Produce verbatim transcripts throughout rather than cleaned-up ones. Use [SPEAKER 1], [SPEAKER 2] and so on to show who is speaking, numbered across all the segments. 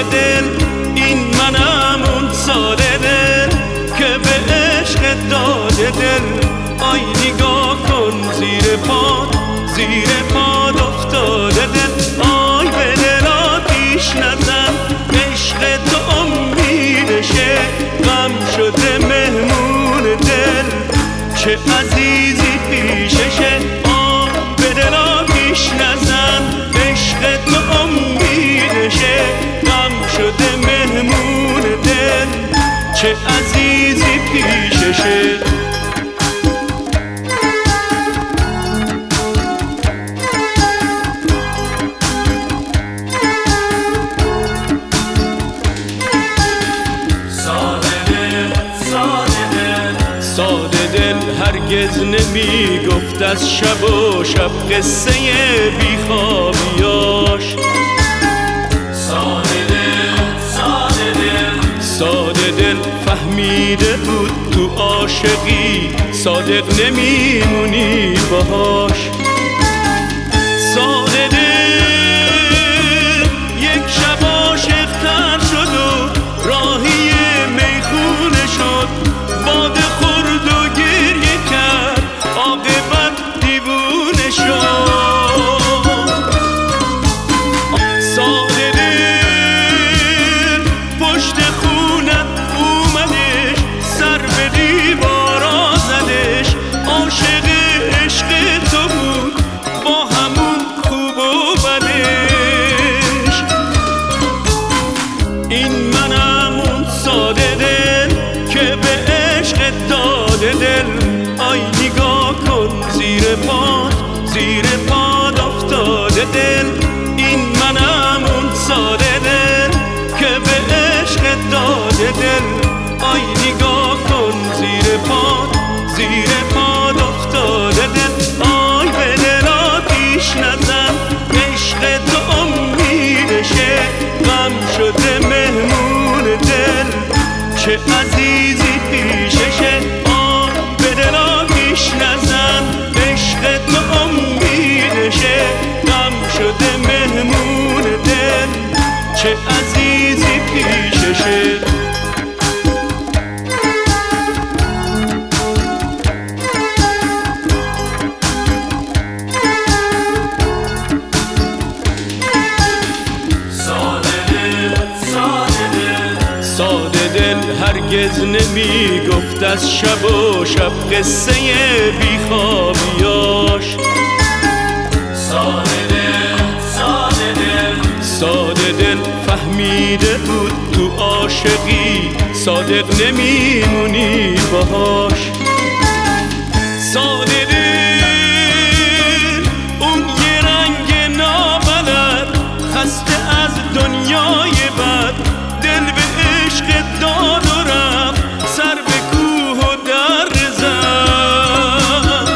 [SPEAKER 1] دل، این منم اون ساده دل که به عشق داده دل. آی نگاه کن زیر پاد، زیر پاد افتاده دل. آی به دل آتیش نزن، عشق تو امیدشه، غم شده مهمون دل، چه عزیزی پیششه. آی به دل آتیش نزن، عشق تو امیدشه، غم شده مهمون دل، چه عزیزی پیششه. ساده دل هرگز نمی گفت از شب و شب قصه بیخوابیاش. ساده دل، ساده دل، ساده دل فهمیده بود تو عاشقی صادق نمیمونی باهاش. ساده دل یک شب عاشق تر شد و راهی میخونه شد، باده خورد و گریه کرد، عاقبت دیوونه شد. ساده دل پشت خونت اومدش، سر به دیوارا زدش، عاشق عشق تو بود با همون خوب و بدش. این منم اون ساده دل که به عشق داده دل. آی نگاه کن زیر پاد، زیر پاد افتاده دل. این منم اون ساده دل که به عشق داده دل. آی نگاه کن زیر پاد، زیر پاد افتاده دل. آی به دل آتیش نزن، عشق تو امیدشه، غم شده مهمون دل، چه عزیزی پیششه. آه به دل آتیش نزن، عشق تو امیدشه، غم شده مهمون دل، چه عزیزی پیششه. ساده دل هرگز نمی گفت از شب و شب قصه بیخوابیاش. ساده دل، ساده دل، ساده دل فهمیده بود تو عاشقی صادق نمیمونی باهاش. ساده دل اون یه رنگ نابلد، خسته از دنیای بد، دل به عشق داد و رفت، سر به کوه و در زد.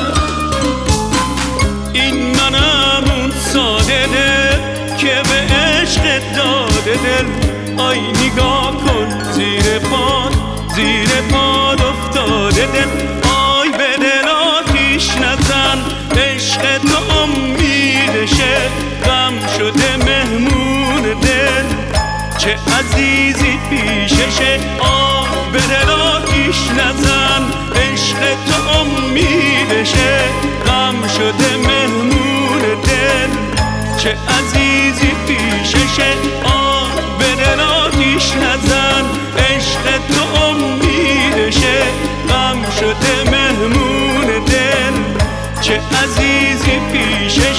[SPEAKER 1] این منم اون ساده دل که به عشق داده دل. آی نگاه کن زیر پاد، زیر پاد افتاده دل. آی به دل آتیش نزن، عشق تو امیدشه، غم شده مهمون دل، چه عزیزی پیششه. آه به دل آتیش نزن، عشق تو امیدشه، غم شده مهمون دل، چه عزیزی پیششه. آه به دل آتیش نزن، عشق تو امیدشه، غم شده مهمون دل، چه عزیزی پیششه.